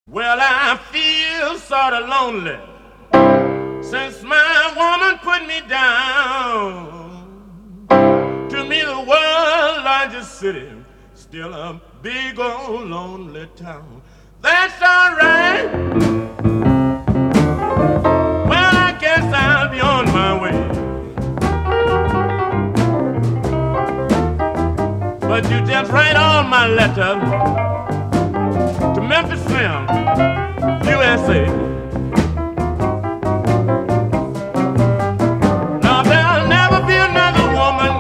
Well, I feel sort of lonely since my woman put me down. To me, the world's largest city, still a big old lonely town. That's all right. Well, I guess I'll be on my way. But you just write all my letters to Memphis Slim, USA. Now there'll never be another woman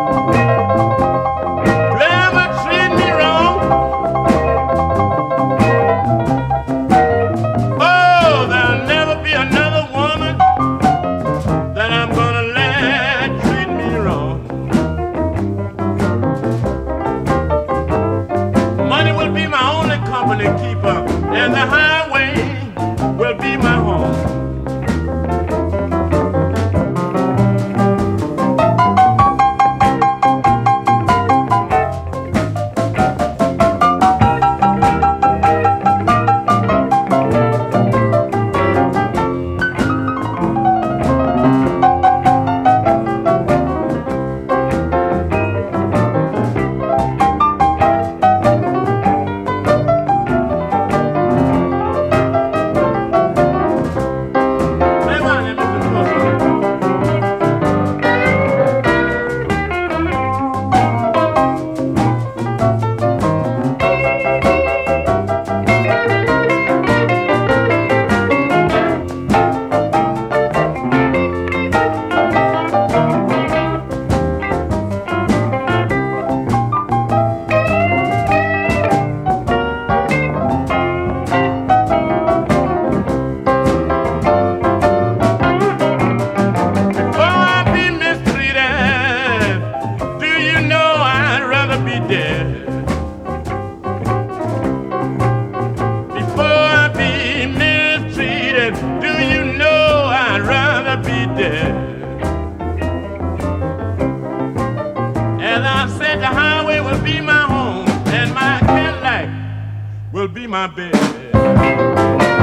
to ever treat me wrong. Oh, there'll never be another woman that I'm gonna let treat me wrong. Money will be my only company keeper, and the highway will be my home. As I said, the highway will be my home, and my Cadillac will be my bed.